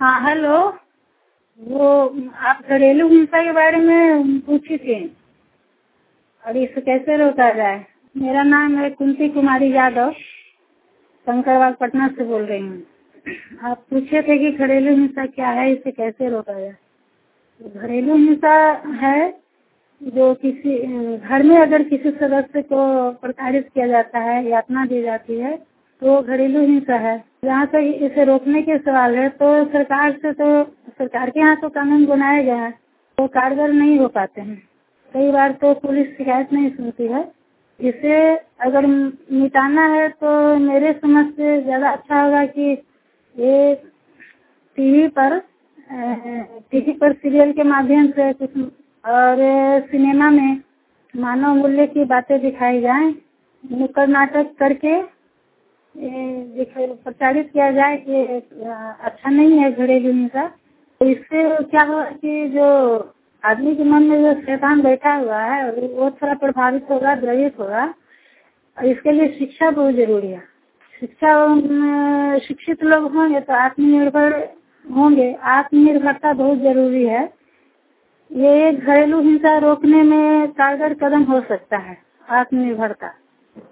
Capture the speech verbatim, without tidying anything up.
हाँ हेलो। वो आप घरेलू हिंसा के बारे में पूछी थी और इसे कैसे रोका जाए। मेरा नाम है कुंती कुमारी यादव, शंकरबाग पटना से बोल रही हूँ। आप पूछे थे कि घरेलू हिंसा क्या है, इसे कैसे रोका जाए। तो घरेलू हिंसा है जो किसी घर में अगर किसी सदस्य को प्रताड़ित किया जाता है, यातना दी जाती है, तो घरेलू हिंसा है। जहाँ तक इसे रोकने के सवाल है तो सरकार से तो सरकार के यहाँ तो कानून बनाए गए हैं, तो कारगर नहीं हो पाते हैं। कई बार तो पुलिस शिकायत नहीं सुनती है। इसे अगर मिटाना है तो मेरे समझ से ज्यादा अच्छा होगा कि ये टीवी पर टीवी पर सीरियल के माध्यम से कुछ और सिनेमा में मानव मूल्य की बातें दिखाई जाए, नुक्कड़ नाटक करके प्रचारित किया जाए कि अच्छा नहीं है घरेलू हिंसा। तो इससे क्या होगा कि जो आदमी के मन में जो शैतान बैठा हुआ है वो थोड़ा प्रभावित होगा, द्रवित होगा। इसके लिए शिक्षा बहुत जरूरी है। शिक्षा शिक्षित लोग होंगे तो आत्मनिर्भर होंगे। आत्मनिर्भरता बहुत जरूरी है। ये घरेलू हिंसा रोकने में कारगर कदम हो सकता है, आत्मनिर्भरता।